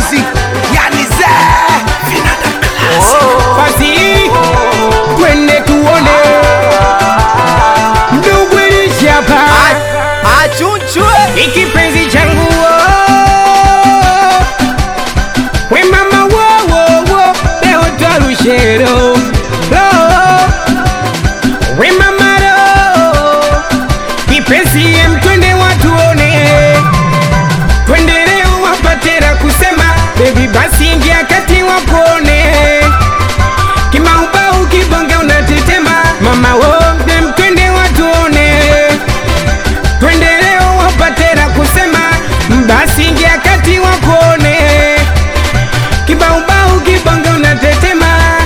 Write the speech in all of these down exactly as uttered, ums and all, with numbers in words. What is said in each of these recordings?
Busy, yani ze Vinanda Class. Basi twende tuone ndugu ilishapa Achunchwe ikipenzi changu we mama wo wo wo leo tarushero we mama ro kipenzi em twende watuone twende leo wapatera kusema baby basi ingia kati wakuone kimaubau kibonge unatetema mama wo dem twende watuone twende leo wapatera kusema basi ingia kati wakuone kibaubau kibonge unatetema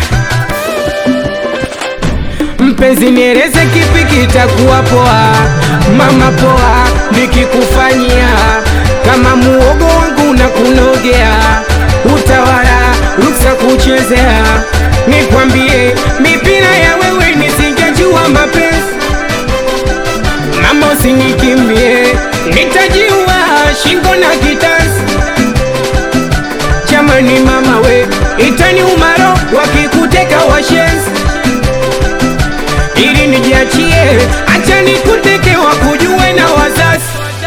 mpenzi nieleze kipi kitakuwa poa mama poa nikikufanyia kama muogo wangu na kunogea utawala ruksa kuchezea nikwambie mipira ya wewe nisingejua mapenzi mama usinikimbie nitajiua shingo na kitanzi jamani mama we itani umaro wakikuteka washenzi ili nijiachie acha nikuteke wakujue na wazazi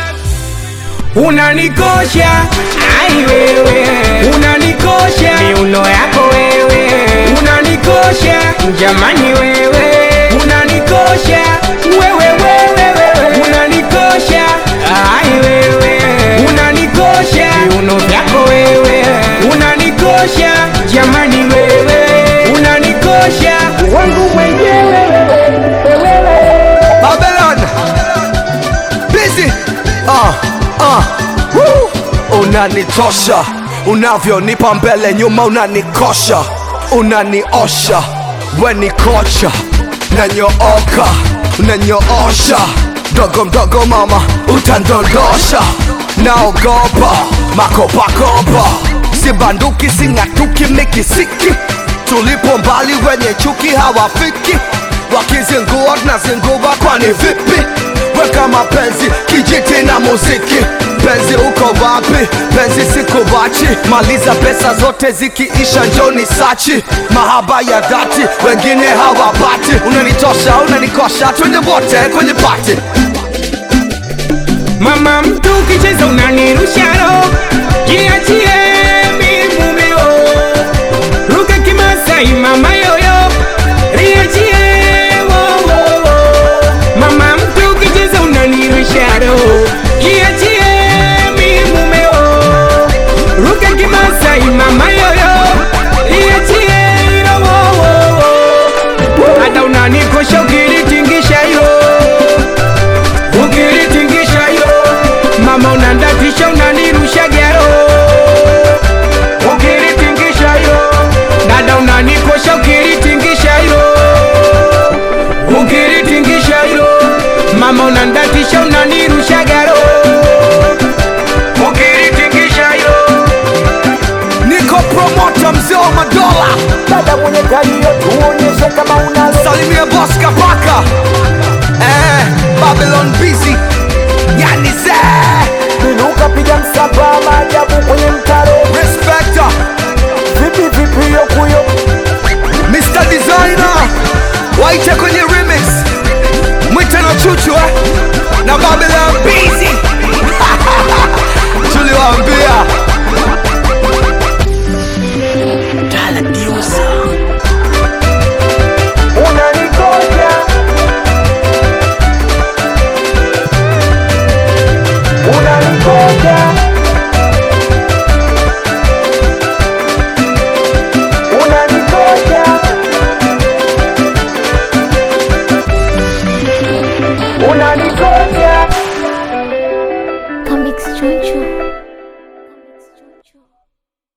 unanikosha ai wewe unanikosha miuno yako wewe unanikosha jamani wewe unanikosha wewe wewe wewe unanikosha ai wewe unanikosha miuno yako wewe unanikosha jamani wewe unanikosha wangu mwenyewe Babylon Busy Ah, ah, woo. Unanitosha, unavyonipa mbele nyuma unanikosha, unaniosha, we ni kocha, nanyooka, unanyoosha, dogo mdogo mama utandondosha, naogopa, makopakopa, sibanduki sing'atuki mikisiki, tulipo mbali wenye chuki hawafiki, wakizingua tunazingua kwani vipi? Weka mapenzi kijiti na muziki, penzi uko wapi? Penzi sikubachi, maliza pesa zote zikiisha njoni sachi, mahaba ya dhati wengine hawapati, unanitosha unanikosha twende wote kwenye party. mama mtu kicheza